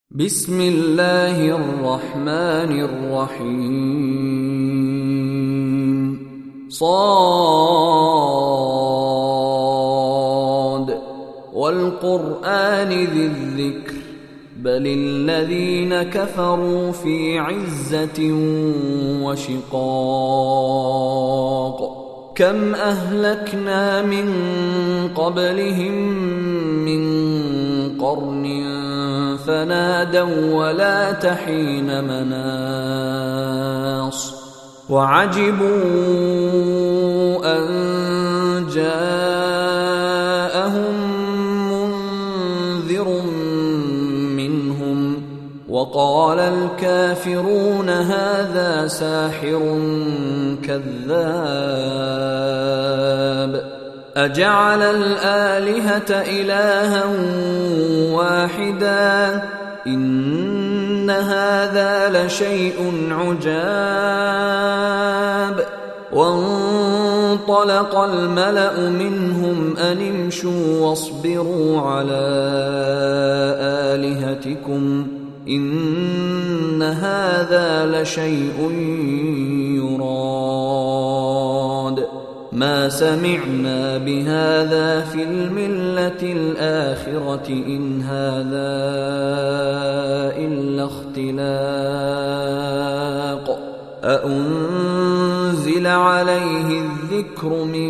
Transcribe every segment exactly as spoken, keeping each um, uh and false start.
بسم الله الرحمن الرحيم صاد والقرآن ذي الذكر بل الذين كفروا في عزة وشقاق كم أهلكنا من قبلهم من قرن فنادوا ولا تحين مناص وعجبوا أن جاءهم منذر منهم وقال الكافرون هذا ساحر كذاب أجعل الآلهة إلها واحدا إن هذا لشيء عجاب وانطلق الملأ منهم أن امشوا واصبروا على آلهتكم إن هذا لشيء يراد ما سمعنا بهذا في الملة الآخرة إن هذا إلا اختلاق أأنزل عليه الذكر من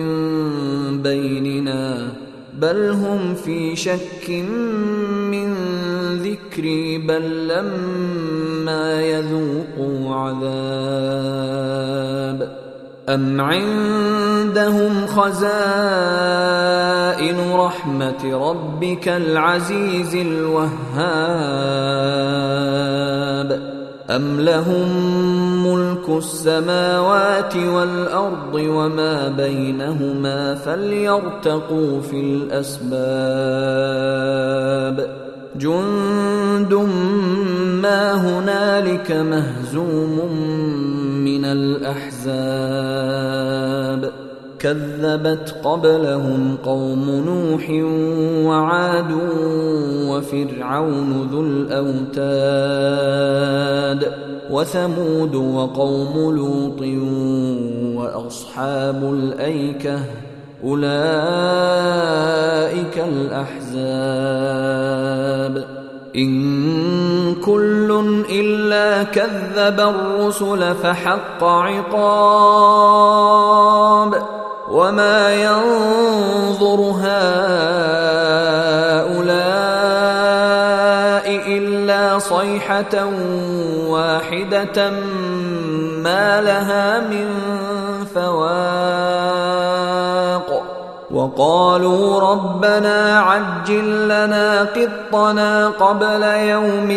بيننا بل هم في شك من ذكري بل لما يذوقوا عذاب أم عندهم خزائن رحمة ربك العزيز الوهاب أم لهم ملك السماوات والأرض وما بينهما فليرتقوا في الأسباب جند ما هنالك مهزوم من الأحزاب كذبت قبلهم قوم نوح وعاد وفرعون ذو الأوتاد وثمود وقوم لوط وأصحاب الأيكة أولئك الأحزاب إن كل إلا كذب الرسل فحق عقاب وما ينظر هؤلاء إلا صيحة واحدة ما لها من فواق وقالوا ربنا عجل لنا قطنا قبل يوم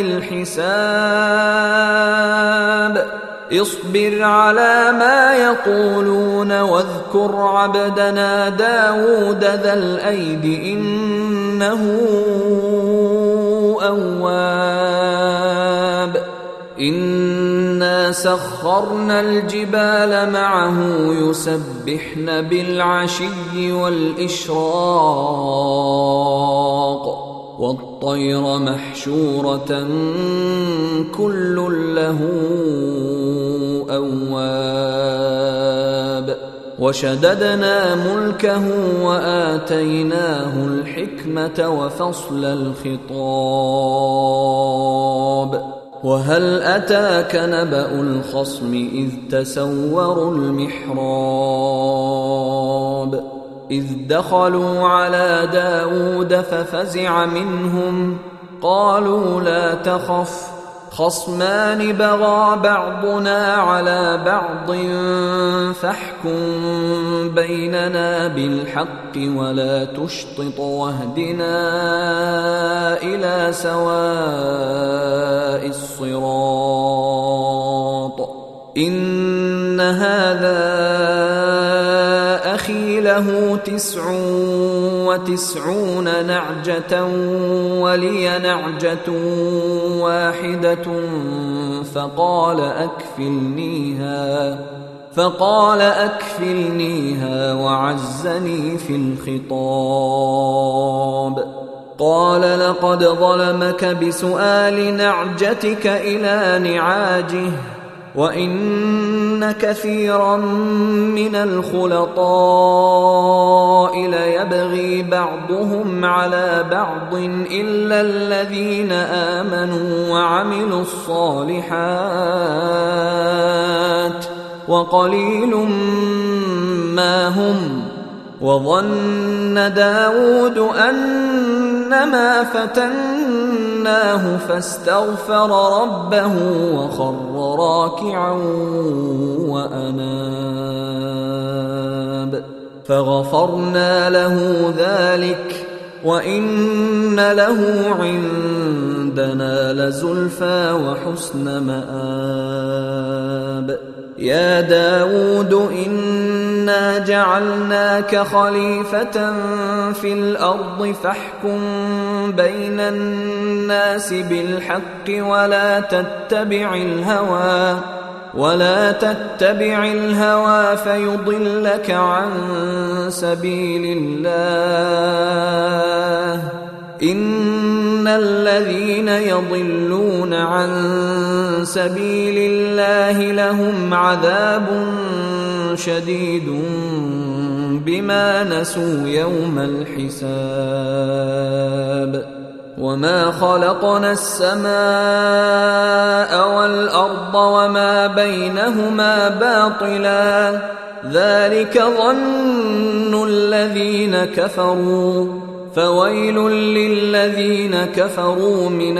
الحساب اصبر على ما يقولون واذكر عبدنا داود ذا الأيد إنه أواب إنا سخرنا الجبال معه يسبحن بالعشي والإشراق والطير محشورة كل له أواب وشددنا ملكه وآتيناه الحكمة وفصل الخطاب وهل أتاك نبأ الخصم إذ تسوروا المحراب إذ دخلوا على داود ففزع منهم قالوا لا تخف خصمان بغى بعضنا على بعض فاحكم بيننا بالحق ولا تشطط واهدنا إلى سواء الصراط إن هذا أخي له تسع وتسعون نعجة ولي نعجة واحدة فقال أكفلنيها فقال أكفلنيها وعزني في الخطاب قال لقد ظلمك بسؤال نعجتك إلى نعاجه وإن كثيرا من الخلطاء ليبغي بعضهم على بعض إلا الذين آمنوا وعملوا الصالحات وقليل ما هم. وظن داود أنما فتناه فاستغفر ربه وخر راكعا وأناب فغفرنا له ذلك وإن له عندنا لزلفى وحسن مآب. يا داود إنا جعلناك خليفة في الأرض فاحكم بين الناس بالحق ولا تتبع الهوى ولا تتبع الهوى فيضلك عن سبيل الله. إن الذين يضلون عن سبيل الله لهم عذاب شديد بما نسوا يوم الحساب. وما خلقنا السماء والأرض وما بينهما باطلا ذلك ظن الذين كفروا فويل للذين كفروا من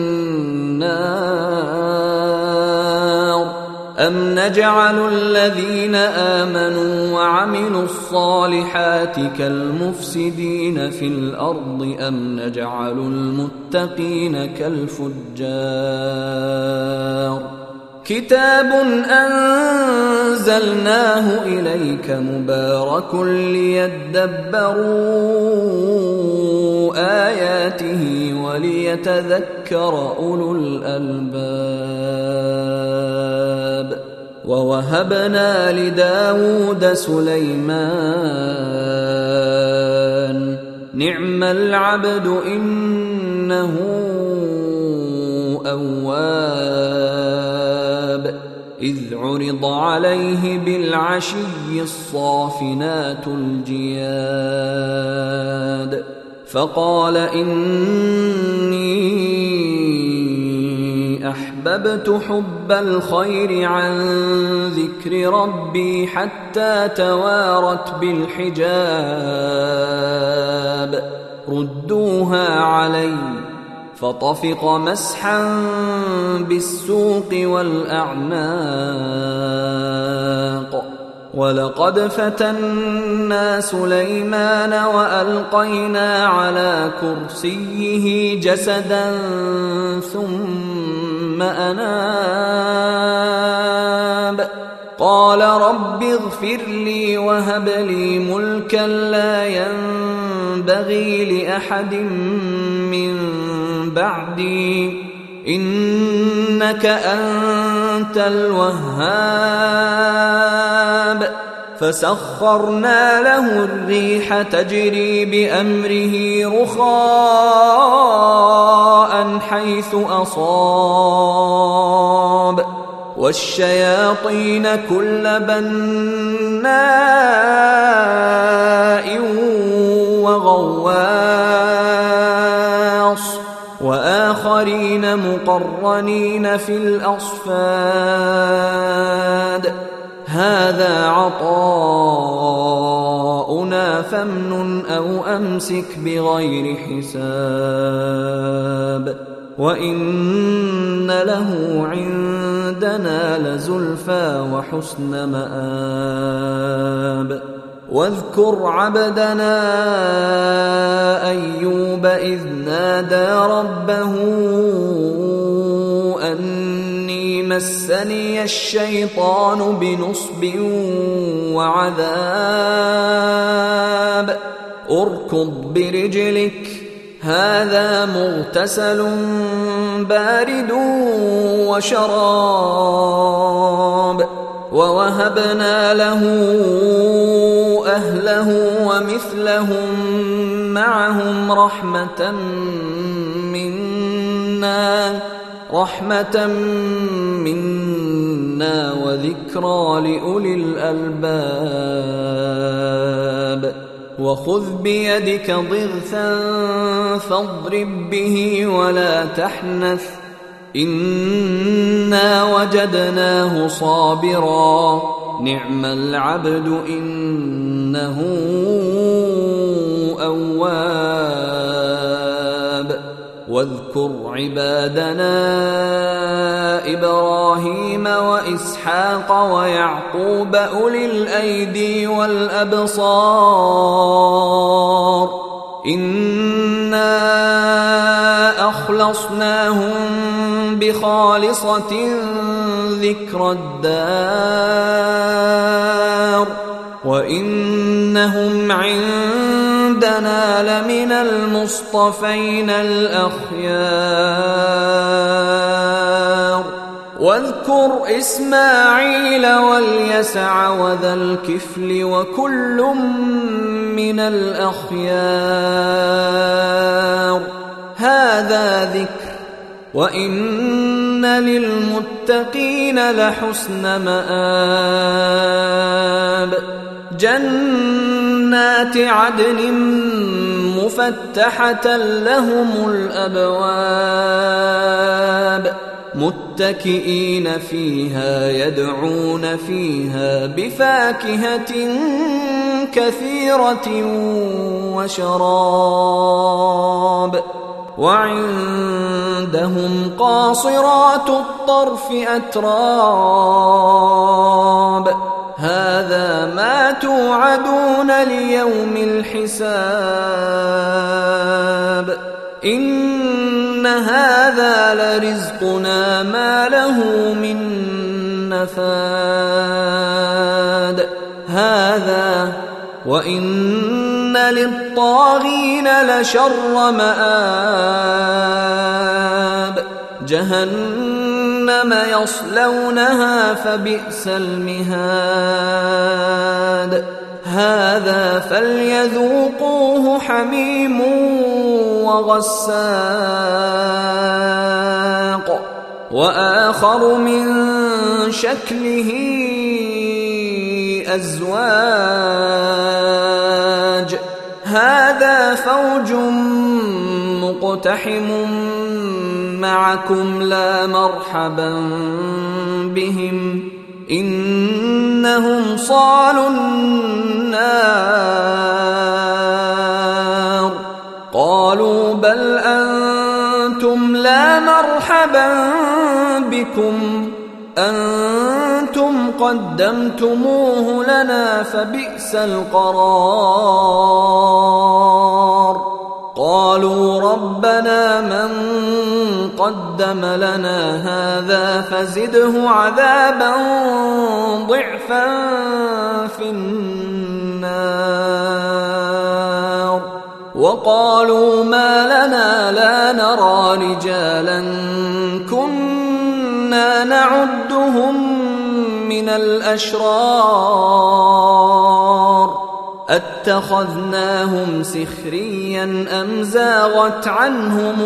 النار. أم نجعل الذين آمنوا وعملوا الصالحات كالمفسدين في الأرض أم نجعل المتقين كالفجار. كتاب أنزلناه إليك مبارك ليدبروا آياته وليتذكر أولو الألباب. ووهبنا لداود سليمان نعم العبد إنه أواب. إذ عرض عليه بالعشي الصافنات الجياد فقال إني أحببت حب الخير عن ذكر ربي حتى توارت بالحجاب ردوها علي فطفق مسحا بالسوق والأعناق. ولقد فتنا سليمان وألقينا على كرسيه جسدا ثم أناب قال رب اغفر لي وهب لي ملكا لا ينبغي لأحد من بعدي إنك أنت الوهاب. فسخرنا له الريح تجري بأمره رخاء حيث أصاب والشياطين كل بناء وغواص وآخرين مقرنين في الأصفاد. هذا عطاؤنا فامنن أو أمسك بغير حساب وإن له عندنا لزلفى وحسن مآب. واذكر عبدنا أيوب إذ نادى ربه أني مسني الشيطان بنصب وعذاب اركض برجلك هذا مغتسل بارد وشراب. ووهبنا له أهله ومثلهم معهم رحمة منا رحمة منا وذكرى لأولي الألباب وخذ بيدك ضغثا فاضرب به ولا تحنث إنا وجدناه صابرا نعم العبد إنه أواب واذكر عبادنا إبراهيم وإسحاق ويعقوب أولي الأيدي والأبصار إنا أخلصناهم بخالصة ذكر الدار وإنهم عندنا لمن المصطفين الأخيار واذكر إسماعيل واليسع وذا الكفل وكل من الأخيار هذا ذكر وإن للمتقين لحسن مآب جنات عدن مفتحة لهم الأبواب متكئين فيها يدعون فيها بفاكهة كثيرة وشراب وعندهم قاصرات الطرف أتراب هذا ما توعدون ليوم الحساب إن هذا لرزقنا ما له من نفاد هذا وإن للطاغين لشر مآب جهنم يصلونها فبئس المهاد هذا فليذوقوه حميم وغساق وآخر من شكله أزواج هذا فوج مقتحم معكم لا مرحبا بهم إنهم صالوا النار قالوا بل أنتم لا مرحبا بكم أنتم قدمتموه لنا فبئس القرار قالوا ربنا من قدم لنا هذا فزده عذابا ضعفا في النار وقالوا ما لنا لا نرى رجالا كنا نعدهم من الأشرار أتخذناهم سخريا أم زاغت عنهم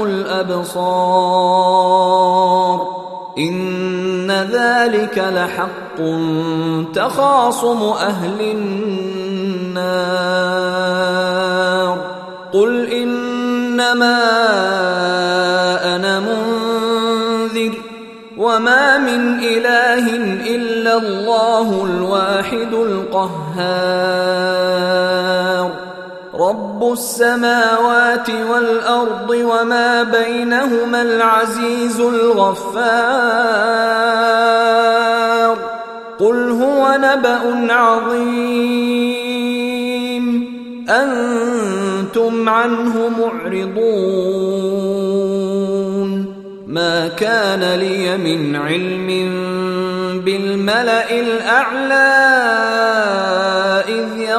الأبصار إن ذلك لحق تخاصم أهل النار قل إنما أنا منذر وما من إله إلا الله الواحد القهار رب السماوات والأرض وما بينهما العزيز الغفار قل هو نبأ عظيم أنتم عنه معرضون ما كان لي من علم بالملأ الأعلى إذ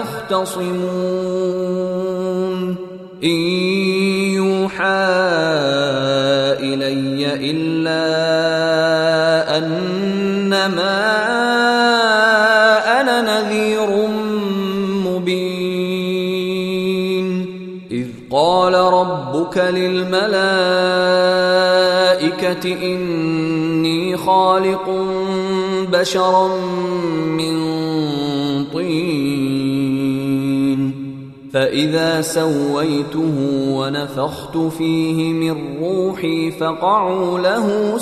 يختصمون إن يوحى إلي إلا أنما أنا نذير مبين إذ ربك للملائكة إني خالق بشرا من طين فإذا سويته ونفخت فيه من روحي فقعوا له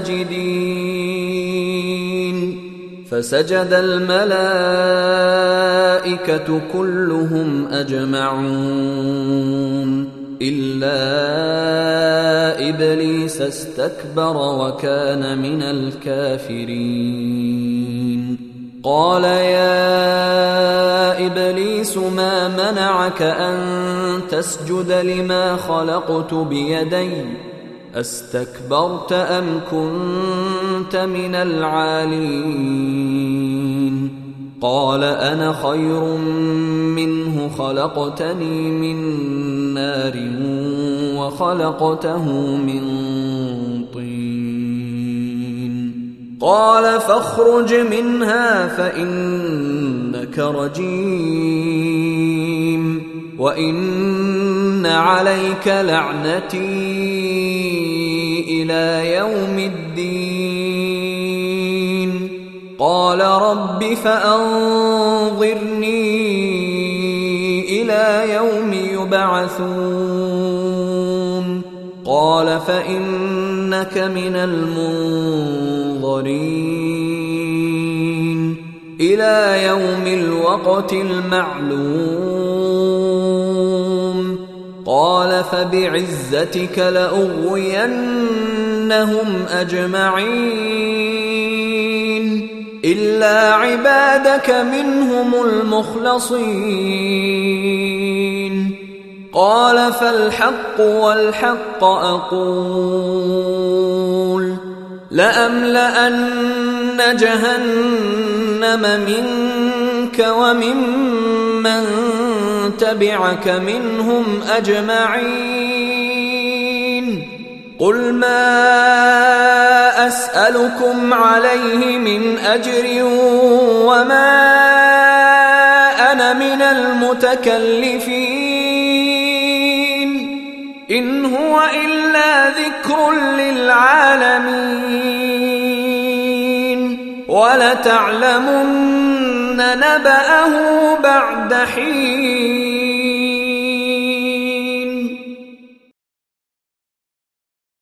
ساجدين فسجد الملائكة كلهم أجمعون إلا إبليس استكبر وكان من الكافرين قال يا إبليس ما منعك أن تسجد لما خلقت بيدي أستكبرت أم كنت من العالين قال أنا خير منه خلقتني من نار وخلقته من طين قال فاخرج منها فإنك رجيم وإن عليك لعنتي إلى يوم الدين قال رب فأنظرني إلى يوم يبعثون قال فإنك من المنظرين إلى يوم الوقت المعلوم قال فبعزتك لأغوينهم أجمعين إلا عبادك منهم المخلصين قال فالحق والحق أقول لأملأن جهنم منك وممن تبعك منهم أجمعين قل ما أسألكم عليه من أجر وما أنا من المتكلفين إن هو إلا ذكر للعالمين ولتعلمن نبأه بعد حين